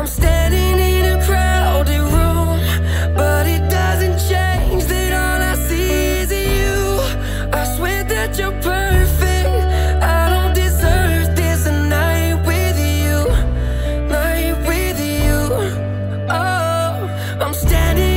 I'm standing in a crowded room, but it doesn't change that all I see is you. I swear that you're perfect. I don't deserve this, a night with you, night with you. Oh, I'm standing